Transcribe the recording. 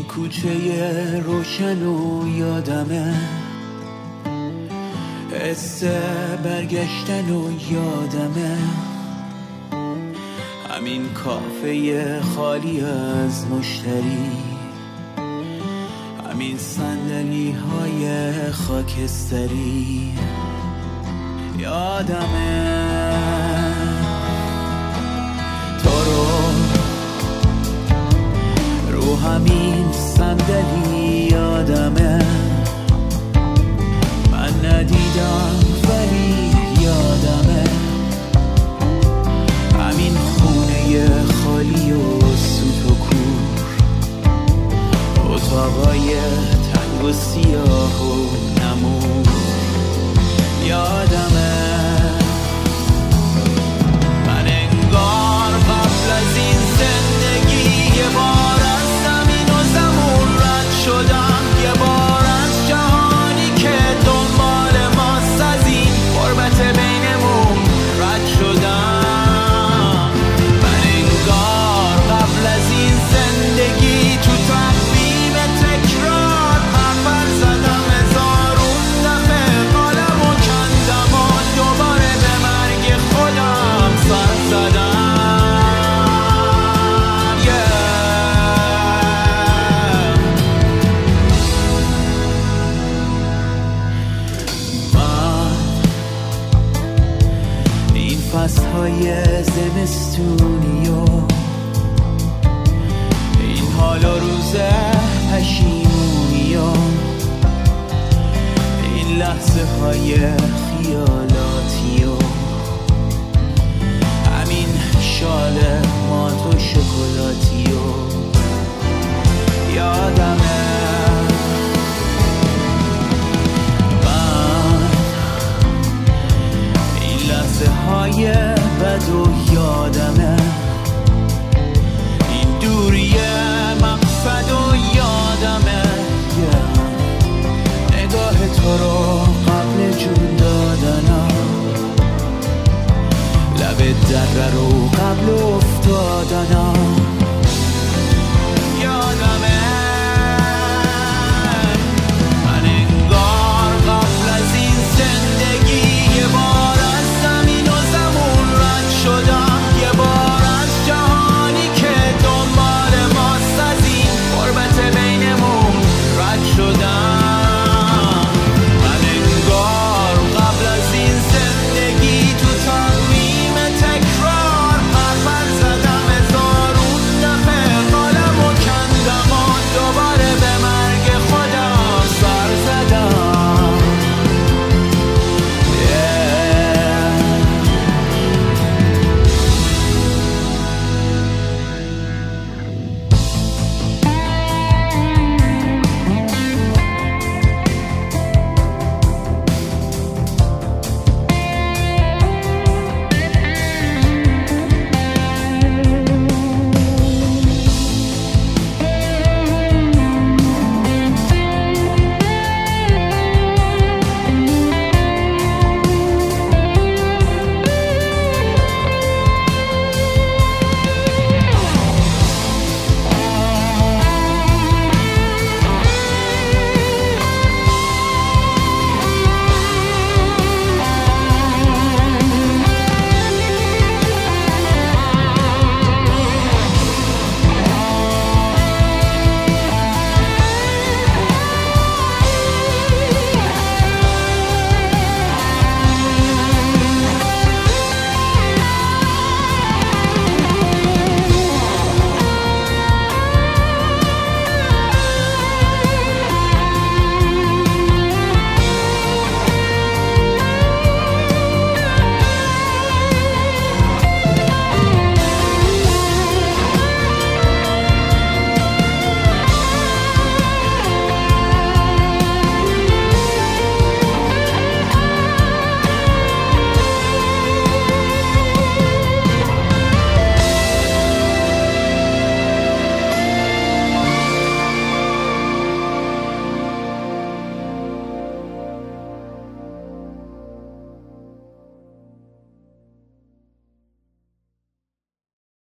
کوچه روشن و یادمه، حس برگشتن و یادمه، همین کافه خالی از مشتری، همین صندلی های خاکستری. یادمه تو رو همین صندلی، یادمه من ندیدم ولی یادمه، همین خونه خالی و سوت و کور، اتاقای تنگ و سیاه و نمور. یادمه من انگار قبل از این زندگی یه بار از زمین و زمون رد شدم، یه بار از جهانی که دنبال ماست از این غربت بینمون رد شدم. من انگار قبل از این زندگی تو تقویم تکرار حرفر زدم، هزارون دفعه قالم و کندم و دوباره به مرگ خودم سر زدم. این فصلهای زمستونی و این حال و روز پشیمونی و این لحظه های خیالاتی و همین شال مات و شکلاتی و یادمه من این لحظه های بد و یادمه این دوری مقصد و یادمه نگاه تو رو قبل جون دادنم، لب دره رو قبل افتادنم.